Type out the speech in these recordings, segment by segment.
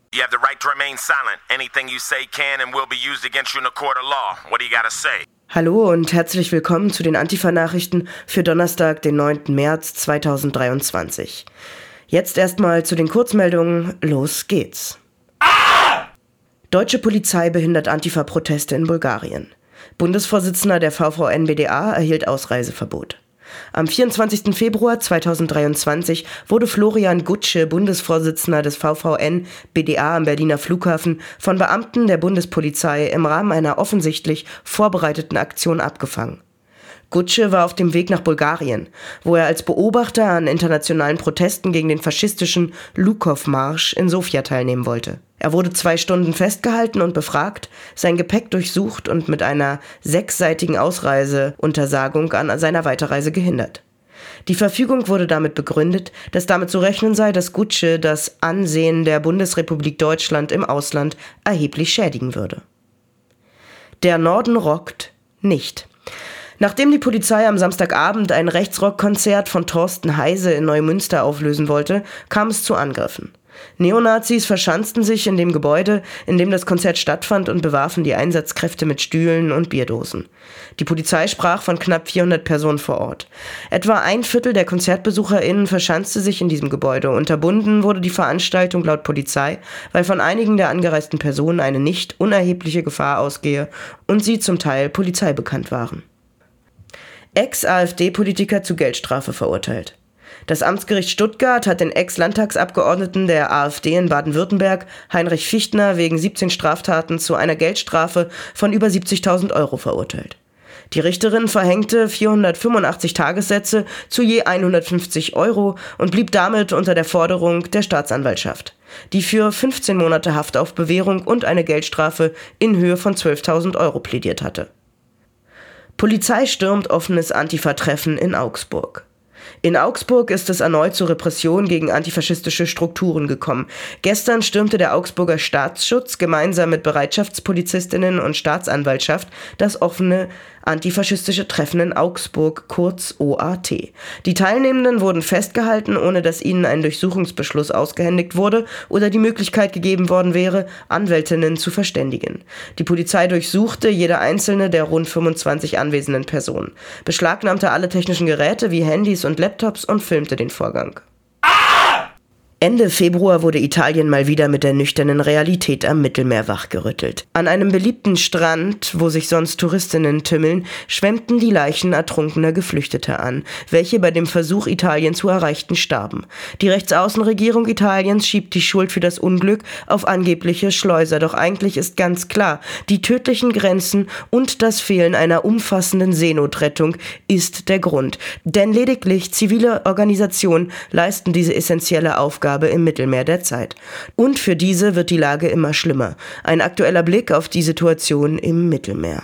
You have the right to remain silent. Anything you say can and will be used against you in a court of law. What do you gotta say? Hallo und herzlich willkommen zu den Antifa-Nachrichten für Donnerstag, den 9. März 2023. Jetzt erstmal zu den Kurzmeldungen. Los geht's. Deutsche Polizei behindert Antifa-Proteste in Bulgarien. Bundesvorsitzender der VVN-BDA erhielt Ausreiseverbot. Am 24. Februar 2023 wurde Florian Gutsche, Bundesvorsitzender des VVN-BDA am Berliner Flughafen, von Beamten der Bundespolizei im Rahmen einer offensichtlich vorbereiteten Aktion abgefangen. Gutsche war auf dem Weg nach Bulgarien, wo er als Beobachter an internationalen Protesten gegen den faschistischen Lukow-Marsch in Sofia teilnehmen wollte. Er wurde 2 Stunden festgehalten und befragt, sein Gepäck durchsucht und mit einer 6-seitigen Ausreiseuntersagung an seiner Weiterreise gehindert. Die Verfügung wurde damit begründet, dass damit zu rechnen sei, dass Gutsche das Ansehen der Bundesrepublik Deutschland im Ausland erheblich schädigen würde. Der Norden rockt nicht. Nachdem die Polizei am Samstagabend ein Rechtsrock-Konzert von Thorsten Heise in Neumünster auflösen wollte, kam es zu Angriffen. Neonazis verschanzten sich in dem Gebäude, in dem das Konzert stattfand, und bewarfen die Einsatzkräfte mit Stühlen und Bierdosen. Die Polizei sprach von knapp 400 Personen vor Ort. Etwa ein Viertel der KonzertbesucherInnen verschanzte sich in diesem Gebäude. Unterbunden wurde die Veranstaltung laut Polizei, weil von einigen der angereisten Personen eine nicht unerhebliche Gefahr ausgehe und sie zum Teil polizeibekannt waren. Ex-AfD-Politiker zu Geldstrafe verurteilt. Das Amtsgericht Stuttgart hat den Ex-Landtagsabgeordneten der AfD in Baden-Württemberg, Heinrich Fichtner, wegen 17 Straftaten zu einer Geldstrafe von über 70.000 Euro verurteilt. Die Richterin verhängte 485 Tagessätze zu je 150 Euro und blieb damit unter der Forderung der Staatsanwaltschaft, die für 15 Monate Haft auf Bewährung und eine Geldstrafe in Höhe von 12.000 Euro plädiert hatte. Polizei stürmt offenes Antifa-Treffen in Augsburg. In Augsburg ist es erneut zur Repression gegen antifaschistische Strukturen gekommen. Gestern stürmte der Augsburger Staatsschutz gemeinsam mit Bereitschaftspolizistinnen und Staatsanwaltschaft das offene antifaschistische Treffen in Augsburg, kurz OAT. Die Teilnehmenden wurden festgehalten, ohne dass ihnen ein Durchsuchungsbeschluss ausgehändigt wurde oder die Möglichkeit gegeben worden wäre, Anwältinnen zu verständigen. Die Polizei durchsuchte jede einzelne der rund 25 anwesenden Personen, beschlagnahmte alle technischen Geräte wie Handys und Laptops und filmte den Vorgang. Ende Februar wurde Italien mal wieder mit der nüchternen Realität am Mittelmeer wachgerüttelt. An einem beliebten Strand, wo sich sonst Touristinnen tümmeln, schwemmten die Leichen ertrunkener Geflüchteter an, welche bei dem Versuch, Italien zu erreichen, starben. Die Rechtsaußenregierung Italiens schiebt die Schuld für das Unglück auf angebliche Schleuser, doch eigentlich ist ganz klar, die tödlichen Grenzen und das Fehlen einer umfassenden Seenotrettung ist der Grund. Denn lediglich zivile Organisationen leisten diese essentielle Aufgabe im Mittelmeer derzeit. Und für diese wird die Lage immer schlimmer. Ein aktueller Blick auf die Situation im Mittelmeer.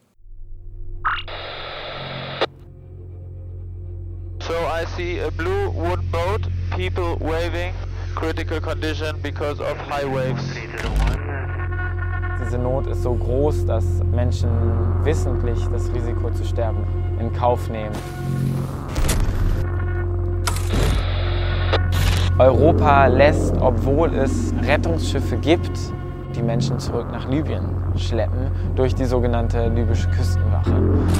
So I see a blue wooden boat, people waving, critical condition because of high waves. Diese Not ist so groß, dass Menschen wissentlich das Risiko zu sterben in Kauf nehmen. Europa lässt, obwohl es Rettungsschiffe gibt, die Menschen zurück nach Libyen schleppen durch die sogenannte libysche Küstenwache.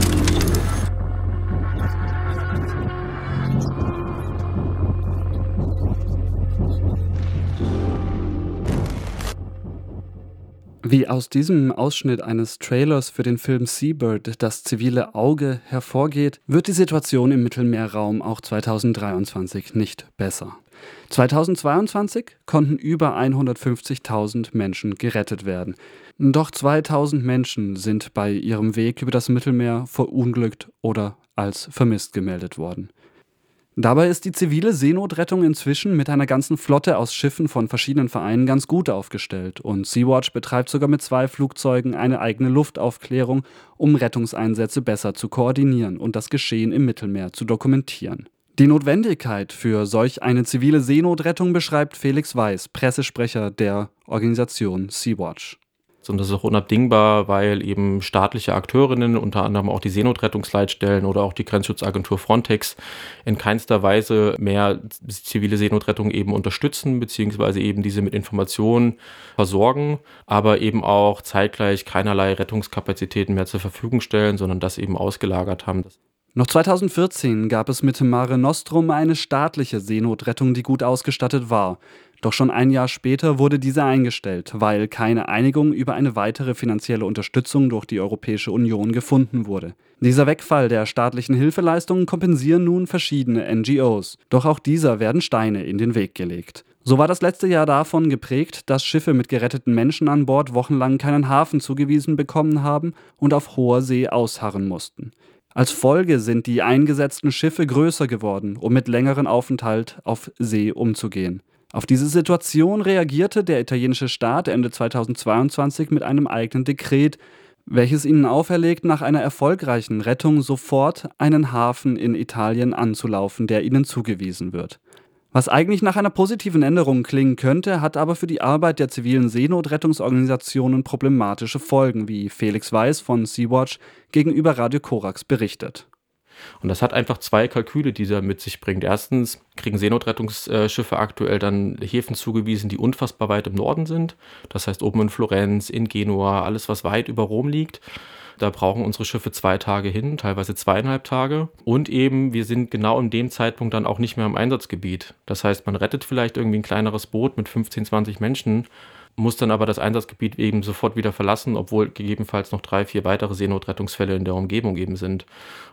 Wie aus diesem Ausschnitt eines Trailers für den Film Seabird das zivile Auge hervorgeht, wird die Situation im Mittelmeerraum auch 2023 nicht besser. 2022 konnten über 150.000 Menschen gerettet werden. Doch 2.000 Menschen sind bei ihrem Weg über das Mittelmeer verunglückt oder als vermisst gemeldet worden. Dabei ist die zivile Seenotrettung inzwischen mit einer ganzen Flotte aus Schiffen von verschiedenen Vereinen ganz gut aufgestellt und Sea-Watch betreibt sogar mit 2 Flugzeugen eine eigene Luftaufklärung, um Rettungseinsätze besser zu koordinieren und das Geschehen im Mittelmeer zu dokumentieren. Die Notwendigkeit für solch eine zivile Seenotrettung beschreibt Felix Weiß, Pressesprecher der Organisation Sea-Watch. Und das ist auch unabdingbar, weil eben staatliche Akteurinnen, unter anderem auch die Seenotrettungsleitstellen oder auch die Grenzschutzagentur Frontex, in keinster Weise mehr zivile Seenotrettung eben unterstützen, beziehungsweise eben diese mit Informationen versorgen, aber eben auch zeitgleich keinerlei Rettungskapazitäten mehr zur Verfügung stellen, sondern das eben ausgelagert haben. Noch 2014 gab es mit Mare Nostrum eine staatliche Seenotrettung, die gut ausgestattet war. Doch schon ein Jahr später wurde diese eingestellt, weil keine Einigung über eine weitere finanzielle Unterstützung durch die Europäische Union gefunden wurde. Dieser Wegfall der staatlichen Hilfeleistungen kompensieren nun verschiedene NGOs. Doch auch dieser werden Steine in den Weg gelegt. So war das letzte Jahr davon geprägt, dass Schiffe mit geretteten Menschen an Bord wochenlang keinen Hafen zugewiesen bekommen haben und auf hoher See ausharren mussten. Als Folge sind die eingesetzten Schiffe größer geworden, um mit längeren Aufenthalt auf See umzugehen. Auf diese Situation reagierte der italienische Staat Ende 2022 mit einem eigenen Dekret, welches ihnen auferlegt, nach einer erfolgreichen Rettung sofort einen Hafen in Italien anzulaufen, der ihnen zugewiesen wird. Was eigentlich nach einer positiven Änderung klingen könnte, hat aber für die Arbeit der zivilen Seenotrettungsorganisationen problematische Folgen, wie Felix Weiß von Sea-Watch gegenüber Radio Korax berichtet. Und das hat einfach zwei Kalküle, die er mit sich bringt. Erstens kriegen Seenotrettungsschiffe aktuell dann Häfen zugewiesen, die unfassbar weit im Norden sind. Das heißt oben in Florenz, in Genua, alles was weit über Rom liegt. Da brauchen unsere Schiffe 2 Tage hin, teilweise 2,5 Tage. Und eben, wir sind genau in dem Zeitpunkt dann auch nicht mehr im Einsatzgebiet. Das heißt, man rettet vielleicht irgendwie ein kleineres Boot mit 15, 20 Menschen, muss dann aber das Einsatzgebiet eben sofort wieder verlassen, obwohl gegebenenfalls noch 3, 4 weitere Seenotrettungsfälle in der Umgebung eben sind.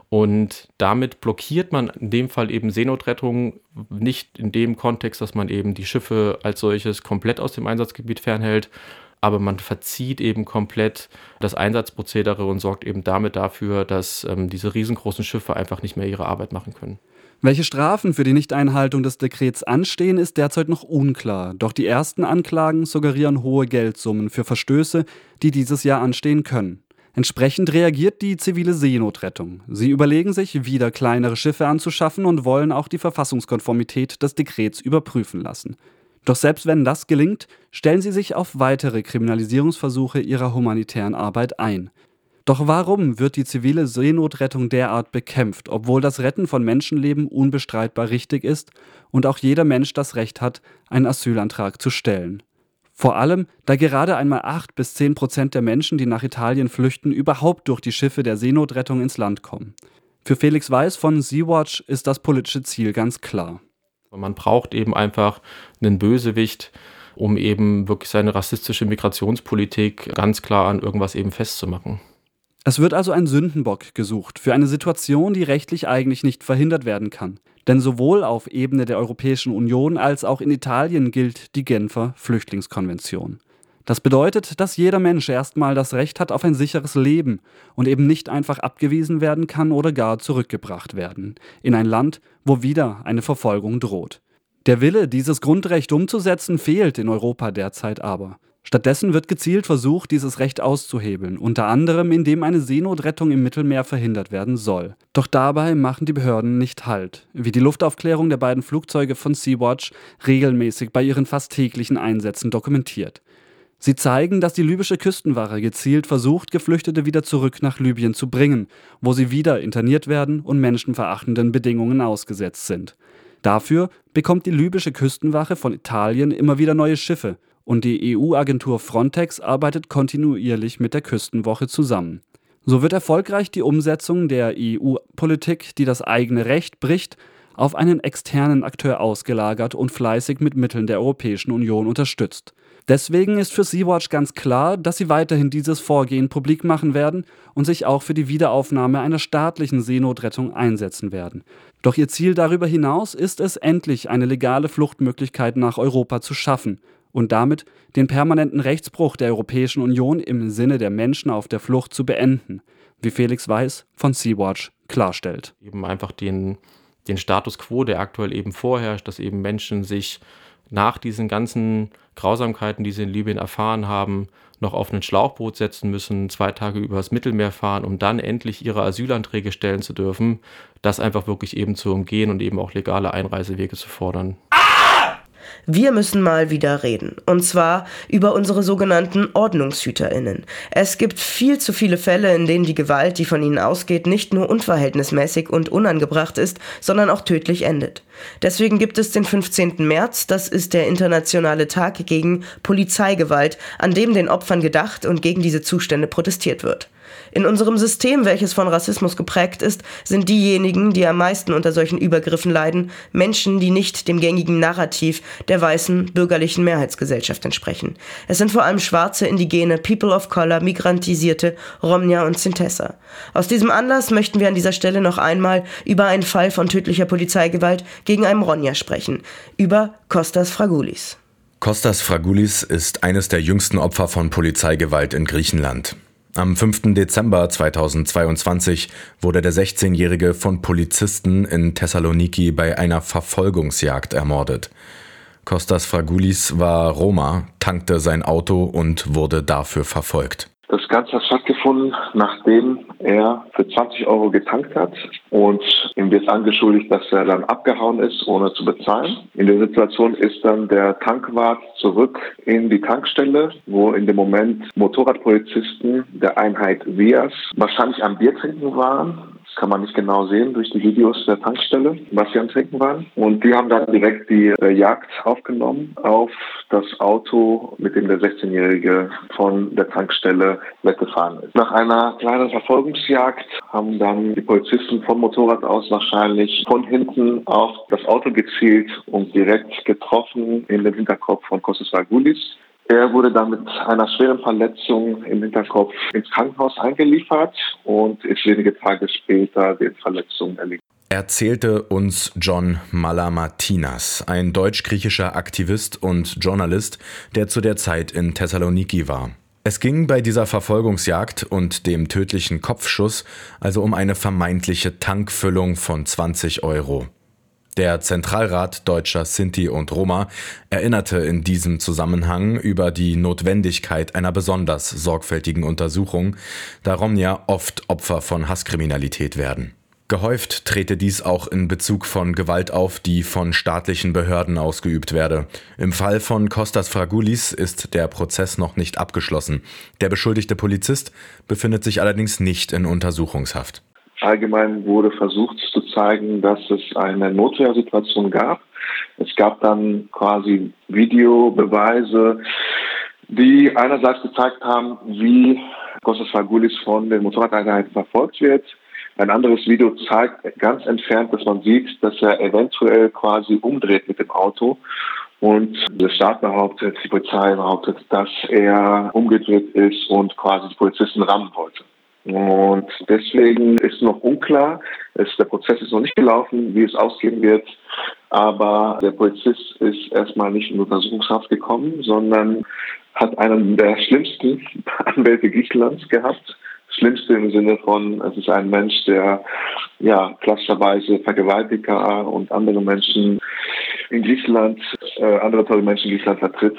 Und damit blockiert man in dem Fall eben Seenotrettung nicht in dem Kontext, dass man eben die Schiffe als solches komplett aus dem Einsatzgebiet fernhält, aber man verzieht eben komplett das Einsatzprozedere und sorgt eben damit dafür, dass diese riesengroßen Schiffe einfach nicht mehr ihre Arbeit machen können. Welche Strafen für die Nichteinhaltung des Dekrets anstehen, ist derzeit noch unklar. Doch die ersten Anklagen suggerieren hohe Geldsummen für Verstöße, die dieses Jahr anstehen können. Entsprechend reagiert die zivile Seenotrettung. Sie überlegen sich, wieder kleinere Schiffe anzuschaffen und wollen auch die Verfassungskonformität des Dekrets überprüfen lassen. Doch selbst wenn das gelingt, stellen sie sich auf weitere Kriminalisierungsversuche ihrer humanitären Arbeit ein. Doch warum wird die zivile Seenotrettung derart bekämpft, obwohl das Retten von Menschenleben unbestreitbar richtig ist und auch jeder Mensch das Recht hat, einen Asylantrag zu stellen? Vor allem, da gerade einmal 8-10% der Menschen, die nach Italien flüchten, überhaupt durch die Schiffe der Seenotrettung ins Land kommen. Für Felix Weiß von Sea-Watch ist das politische Ziel ganz klar. Man braucht eben einfach einen Bösewicht, um eben wirklich seine rassistische Migrationspolitik ganz klar an irgendwas eben festzumachen. Es wird also ein Sündenbock gesucht für eine Situation, die rechtlich eigentlich nicht verhindert werden kann. Denn sowohl auf Ebene der Europäischen Union als auch in Italien gilt die Genfer Flüchtlingskonvention. Das bedeutet, dass jeder Mensch erstmal das Recht hat auf ein sicheres Leben und eben nicht einfach abgewiesen werden kann oder gar zurückgebracht werden in ein Land, wo wieder eine Verfolgung droht. Der Wille, dieses Grundrecht umzusetzen, fehlt in Europa derzeit aber. Stattdessen wird gezielt versucht, dieses Recht auszuhebeln, unter anderem indem eine Seenotrettung im Mittelmeer verhindert werden soll. Doch dabei machen die Behörden nicht Halt, wie die Luftaufklärung der beiden Flugzeuge von Sea-Watch regelmäßig bei ihren fast täglichen Einsätzen dokumentiert. Sie zeigen, dass die libysche Küstenwache gezielt versucht, Geflüchtete wieder zurück nach Libyen zu bringen, wo sie wieder interniert werden und menschenverachtenden Bedingungen ausgesetzt sind. Dafür bekommt die libysche Küstenwache von Italien immer wieder neue Schiffe und die EU-Agentur Frontex arbeitet kontinuierlich mit der Küstenwache zusammen. So wird erfolgreich die Umsetzung der EU-Politik, die das eigene Recht bricht, auf einen externen Akteur ausgelagert und fleißig mit Mitteln der Europäischen Union unterstützt. Deswegen ist für Sea-Watch ganz klar, dass sie weiterhin dieses Vorgehen publik machen werden und sich auch für die Wiederaufnahme einer staatlichen Seenotrettung einsetzen werden. Doch ihr Ziel darüber hinaus ist es, endlich eine legale Fluchtmöglichkeit nach Europa zu schaffen und damit den permanenten Rechtsbruch der Europäischen Union im Sinne der Menschen auf der Flucht zu beenden, wie Felix Weiß von Sea-Watch klarstellt. Eben einfach den Status quo, der aktuell eben vorherrscht, dass eben Menschen sich nach diesen ganzen Grausamkeiten, die sie in Libyen erfahren haben, noch auf ein Schlauchboot setzen müssen, 2 Tage übers Mittelmeer fahren, um dann endlich ihre Asylanträge stellen zu dürfen, das einfach wirklich eben zu umgehen und eben auch legale Einreisewege zu fordern. Wir müssen mal wieder reden. Und zwar über unsere sogenannten OrdnungshüterInnen. Es gibt viel zu viele Fälle, in denen die Gewalt, die von ihnen ausgeht, nicht nur unverhältnismäßig und unangebracht ist, sondern auch tödlich endet. Deswegen gibt es den 15. März, das ist der internationale Tag gegen Polizeigewalt, an dem den Opfern gedacht und gegen diese Zustände protestiert wird. In unserem System, welches von Rassismus geprägt ist, sind diejenigen, die am meisten unter solchen Übergriffen leiden, Menschen, die nicht dem gängigen Narrativ der weißen bürgerlichen Mehrheitsgesellschaft entsprechen. Es sind vor allem Schwarze, Indigene, People of Color, Migrantisierte, Romnia und Sintesa. Aus diesem Anlass möchten wir an dieser Stelle noch einmal über einen Fall von tödlicher Polizeigewalt gegen einen Romnia sprechen, über Kostas Fragoulis. Kostas Fragoulis ist eines der jüngsten Opfer von Polizeigewalt in Griechenland. Am 5. Dezember 2022 wurde der 16-Jährige von Polizisten in Thessaloniki bei einer Verfolgungsjagd ermordet. Kostas Fragoulis war Roma, tankte sein Auto und wurde dafür verfolgt. Das Ganze hat stattgefunden, nachdem er für 20 € getankt hat und ihm wird angeschuldigt, dass er dann abgehauen ist, ohne zu bezahlen. In der Situation ist dann der Tankwart zurück in die Tankstelle, wo in dem Moment Motorradpolizisten der Einheit VIAS wahrscheinlich am Bier trinken waren. Das kann man nicht genau sehen durch die Videos der Tankstelle, was sie am Trinken waren. Und die haben dann direkt die Jagd aufgenommen auf das Auto, mit dem der 16-Jährige von der Tankstelle weggefahren ist. Nach einer kleinen Verfolgungsjagd haben dann die Polizisten vom Motorrad aus wahrscheinlich von hinten auf das Auto gezielt und direkt getroffen in den Hinterkopf von Kostas Fragoulis. Er wurde dann mit einer schweren Verletzung im Hinterkopf ins Krankenhaus eingeliefert und ist wenige Tage später den Verletzungen erlitten. Erzählte uns John Malamatinas, ein deutsch-griechischer Aktivist und Journalist, der zu der Zeit in Thessaloniki war. Es ging bei dieser Verfolgungsjagd und dem tödlichen Kopfschuss also um eine vermeintliche Tankfüllung von 20 €. Der Zentralrat deutscher Sinti und Roma erinnerte in diesem Zusammenhang über die Notwendigkeit einer besonders sorgfältigen Untersuchung, da Romnia oft Opfer von Hasskriminalität werden. Gehäuft trete dies auch in Bezug von Gewalt auf, die von staatlichen Behörden ausgeübt werde. Im Fall von Kostas Fragoulis ist der Prozess noch nicht abgeschlossen. Der beschuldigte Polizist befindet sich allerdings nicht in Untersuchungshaft. Allgemein wurde versucht zu zeigen, dass es eine Notwehrsituation gab. Es gab dann quasi Videobeweise, die einerseits gezeigt haben, wie Kostas Fragoulis von den Motorradeinheiten verfolgt wird. Ein anderes Video zeigt ganz entfernt, dass man sieht, dass er eventuell quasi umdreht mit dem Auto. Und der Staat behauptet, die Polizei behauptet, dass er umgedreht ist und quasi die Polizisten rammen wollte. Und deswegen ist noch unklar, der Prozess ist noch nicht gelaufen, wie es ausgehen wird, aber der Polizist ist erstmal nicht in Untersuchungshaft gekommen, sondern hat einen der schlimmsten Anwälte Griechenlands gehabt. Schlimmste im Sinne von, es ist ein Mensch, der klassischerweise Vergewaltiger und andere Menschen in Griechenland, andere tolle Menschen in Griechenland vertritt.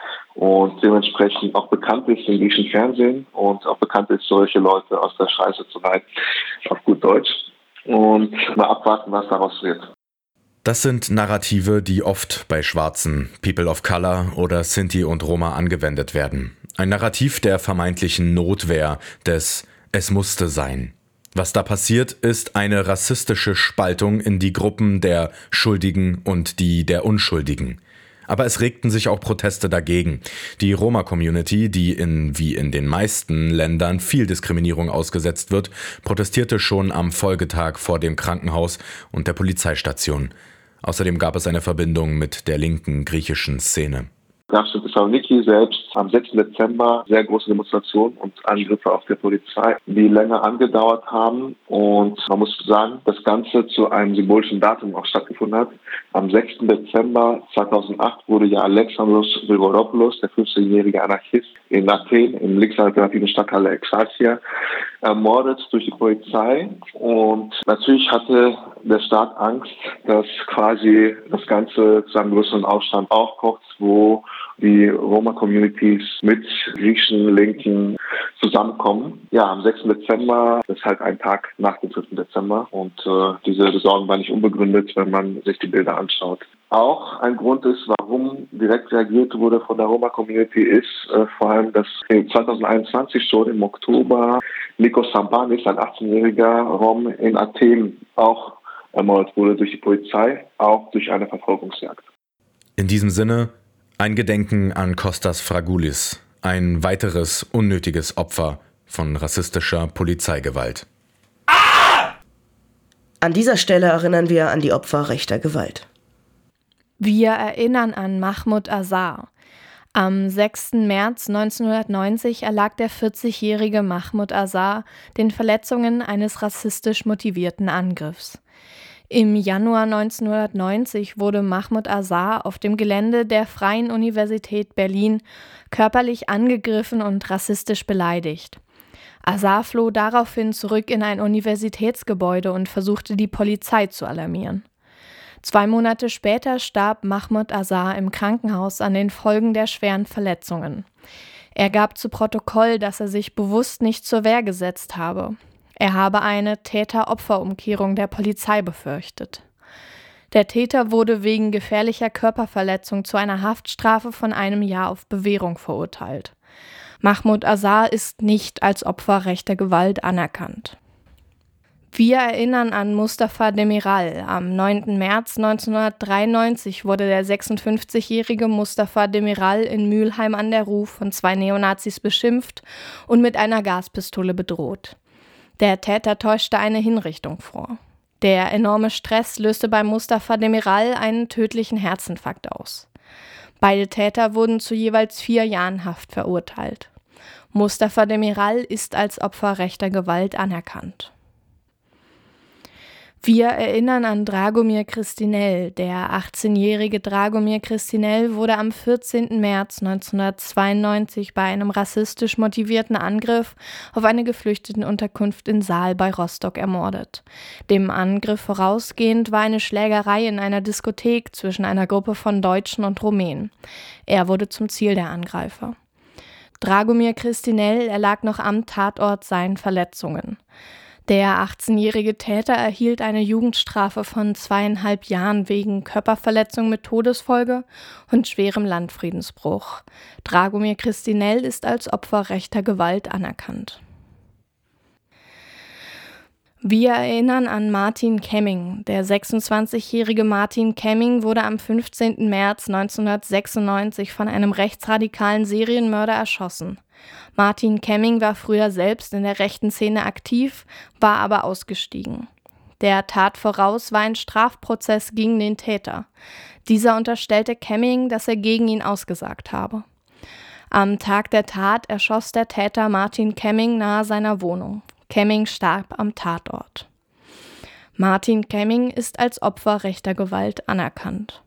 Und dementsprechend auch bekannt ist im griechischen Fernsehen und auch bekannt ist, solche Leute aus der Scheiße zu leiten, auf gut Deutsch. Und mal abwarten, was daraus wird. Das sind Narrative, die oft bei Schwarzen, People of Color oder Sinti und Roma angewendet werden. Ein Narrativ der vermeintlichen Notwehr, des Es musste sein. Was da passiert, ist eine rassistische Spaltung in die Gruppen der Schuldigen und die der Unschuldigen. Aber es regten sich auch Proteste dagegen. Die Roma-Community, die wie in den meisten Ländern viel Diskriminierung ausgesetzt wird, protestierte schon am Folgetag vor dem Krankenhaus und der Polizeistation. Außerdem gab es eine Verbindung mit der linken griechischen Szene. Nach Thessaloniki selbst am 6. Dezember sehr große Demonstrationen und Angriffe auf die Polizei, die länger angedauert haben. Und man muss sagen, das Ganze zu einem symbolischen Datum auch stattgefunden hat. Am 6. Dezember 2008 wurde ja Alexandros Grigoropoulos, der 15-jährige Anarchist in Athen, im linksalternativen Stadtteil Exarchia, ermordet durch die Polizei. Und natürlich hatte der Staat Angst, dass quasi das Ganze zu einem größeren Aufstand aufkocht, wo die Roma-Communities mit griechischen Linken zusammenkommen. Ja, am 6. Dezember ist halt ein Tag nach dem 5. Dezember und diese Sorgen waren nicht unbegründet, wenn man sich die Bilder anschaut. auch ein Grund ist, warum direkt reagiert wurde von der Roma-Community, ist vor allem, dass 2021 schon im Oktober Nikos Sampanis, ein 18-jähriger Rom in Athen, auch ermordet wurde durch die Polizei, auch durch eine Verfolgungsjagd. In diesem Sinne ein Gedenken an Kostas Fragoulis, ein weiteres unnötiges Opfer von rassistischer Polizeigewalt. An dieser Stelle erinnern wir an die Opfer rechter Gewalt. Wir erinnern an Mahmoud Azar. Am 6. März 1990 erlag der 40-jährige Mahmoud Azar den Verletzungen eines rassistisch motivierten Angriffs. Im Januar 1990 wurde Mahmoud Azar auf dem Gelände der Freien Universität Berlin körperlich angegriffen und rassistisch beleidigt. Azar floh daraufhin zurück in ein Universitätsgebäude und versuchte, die Polizei zu alarmieren. 2 Monate später starb Mahmoud Azar im Krankenhaus an den Folgen der schweren Verletzungen. Er gab zu Protokoll, dass er sich bewusst nicht zur Wehr gesetzt habe. Er habe eine Täter-Opfer-Umkehrung der Polizei befürchtet. Der Täter wurde wegen gefährlicher Körperverletzung zu einer Haftstrafe von 1 Jahr auf Bewährung verurteilt. Mahmoud Azar ist nicht als Opfer rechter Gewalt anerkannt. Wir erinnern an Mustafa Demiral. Am 9. März 1993 wurde der 56-jährige Mustafa Demiral in Mülheim an der Ruhr von 2 Neonazis beschimpft und mit einer Gaspistole bedroht. Der Täter täuschte eine Hinrichtung vor. Der enorme Stress löste bei Mustafa Demiral einen tödlichen Herzinfarkt aus. Beide Täter wurden zu jeweils 4 Jahren Haft verurteilt. Mustafa Demiral ist als Opfer rechter Gewalt anerkannt. Wir erinnern an Dragomir Kristinel. Der 18-jährige Dragomir Kristinel wurde am 14. März 1992 bei einem rassistisch motivierten Angriff auf eine Geflüchtetenunterkunft in Saal bei Rostock ermordet. Dem Angriff vorausgehend war eine Schlägerei in einer Diskothek zwischen einer Gruppe von Deutschen und Rumänen. Er wurde zum Ziel der Angreifer. Dragomir Kristinel erlag noch am Tatort seinen Verletzungen. Der 18-jährige Täter erhielt eine Jugendstrafe von 2,5 Jahren wegen Körperverletzung mit Todesfolge und schwerem Landfriedensbruch. Dragomir Kristinel ist als Opfer rechter Gewalt anerkannt. Wir erinnern an Martin Kemming. Der 26-jährige Martin Kemming wurde am 15. März 1996 von einem rechtsradikalen Serienmörder erschossen. Martin Kemming war früher selbst in der rechten Szene aktiv, war aber ausgestiegen. Der Tat voraus war ein Strafprozess gegen den Täter. Dieser unterstellte Kemming, dass er gegen ihn ausgesagt habe. Am Tag der Tat erschoss der Täter Martin Kemming nahe seiner Wohnung. Kemming starb am Tatort. Martin Kemming ist als Opfer rechter Gewalt anerkannt.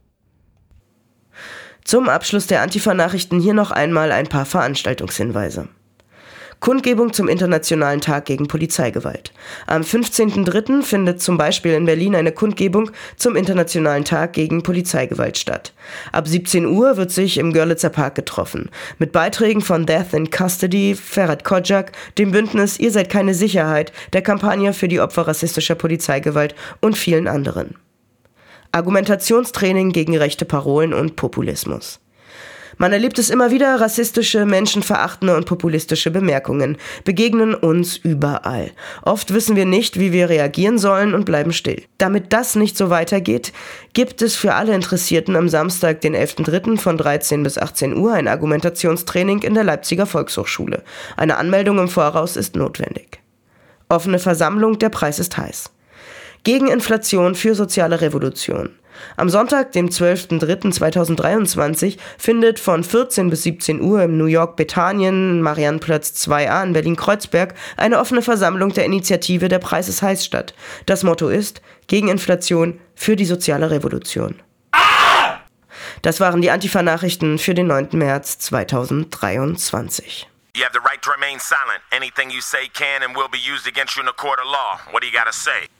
Zum Abschluss der Antifa-Nachrichten hier noch einmal ein paar Veranstaltungshinweise. Kundgebung zum Internationalen Tag gegen Polizeigewalt. Am 15.03. findet zum Beispiel in Berlin eine Kundgebung zum Internationalen Tag gegen Polizeigewalt statt. Ab 17 Uhr wird sich im Görlitzer Park getroffen. Mit Beiträgen von Death in Custody, Ferhat Kocak, dem Bündnis Ihr seid keine Sicherheit, der Kampagne für die Opfer rassistischer Polizeigewalt und vielen anderen. Argumentationstraining gegen rechte Parolen und Populismus. Man erlebt es immer wieder, rassistische, menschenverachtende und populistische Bemerkungen begegnen uns überall. Oft wissen wir nicht, wie wir reagieren sollen und bleiben still. Damit das nicht so weitergeht, gibt es für alle Interessierten am Samstag, den 11.03. von 13 bis 18 Uhr ein Argumentationstraining in der Leipziger Volkshochschule. Eine Anmeldung im Voraus ist notwendig. Offene Versammlung, der Preis ist heiß. Gegen Inflation für soziale Revolution. Am Sonntag, dem 12.03.2023, findet von 14 bis 17 Uhr im New York Bethanien, Mariannplatz 2a in Berlin-Kreuzberg, eine offene Versammlung der Initiative Der Preis ist heiß statt. Das Motto ist: Gegen Inflation für die soziale Revolution. Das waren die Antifa-Nachrichten für den 9. März 2023. You have the right to remain silent. Anything you say can and will be used against you in a court of law. What do you gotta say?